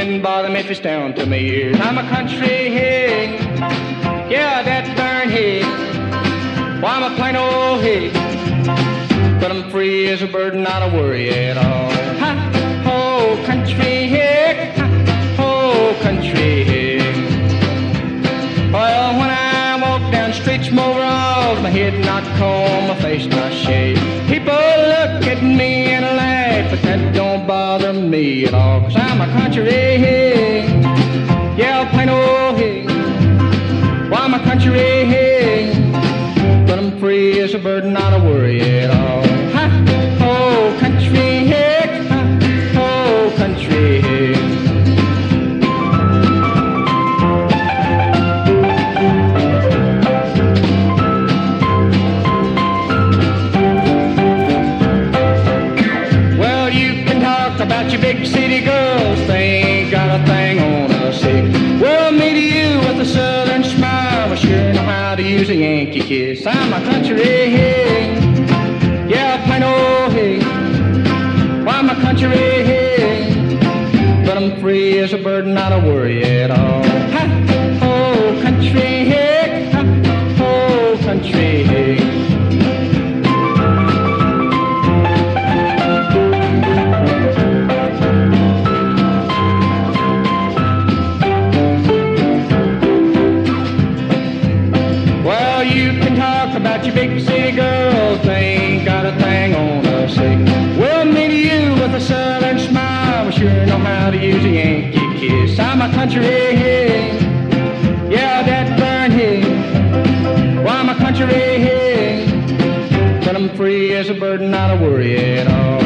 didn't bother me if it's down to my ears. I'm a country hick, yeah, that darn hick. Why, I'm a plain old hick, but I'm free as a bird and not a worry at all. Ha, ho, country hick, ha, ho, country hick. Well, when I walk down streets, my overalls, my head not comb, my face not shaved. People look at me and laugh, but that don't bother me at all, 'cause I'm a country hick, yeah, plain old hick. Why, I'm a country hick, but I'm free as a bird and not a worry at all. Ha, ho, country hick, ha, ho, country hick. About your big city girls, they ain't got a thing on us sick. Well, me to you with a southern smile, I sure know how to use a Yankee kiss. I'm a country hick, yeah, plain old hick. Why, I'm a country hick, but I'm free as a bird and not a worry at all. Ha, ho, country hick, ha, ho, country hick. About your big city girls, they ain't got a thing on us sick. Well, me to you with a southern smile, we sure know how to use a Yankee kiss. I'm a country hick, yeah, that darn hick. Why, I'm a country hick, but I'm free as a bird and not a worry at all.